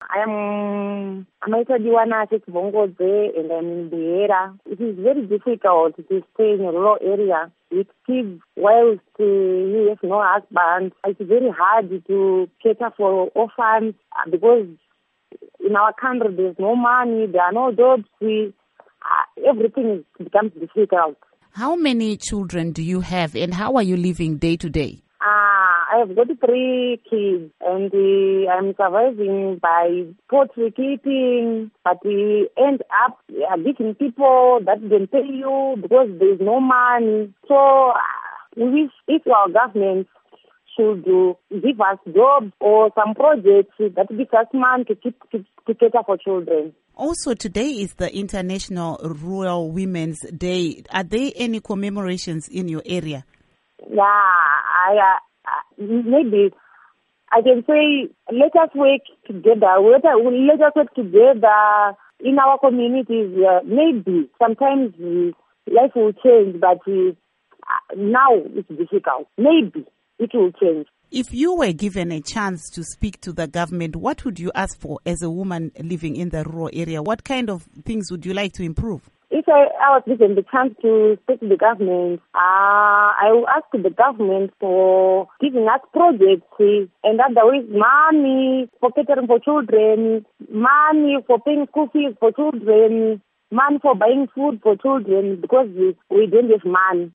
I'm Maitadiwana Chekibongodze and I'm in Buhera. It is very difficult to stay in a rural area with kids whilst you have no husband. It's very hard to cater for orphans because in our country there's no money, there are no jobs, everything becomes difficult. How many children do you have and how are you living day to day? I have got 3 kids and I'm surviving by poultry keeping, but we end up getting people that don't pay you because there is no money. So we wish if our government should give us jobs or some projects that give us money to cater for children. Also, today is the International Rural Women's Day. Are there any commemorations in your area? Yeah, maybe I can say let us work together. Let us work together in our communities. Maybe sometimes life will change, but now it's difficult. Maybe it will change. If you were given a chance to speak to the government, what would you ask for as a woman living in the rural area? What kind of things would you like to improve? If I was given the chance to speak to the government, I will ask the government for giving us projects and otherwise money for catering for children, money for paying school fees for children, money for buying food for children because we don't have money.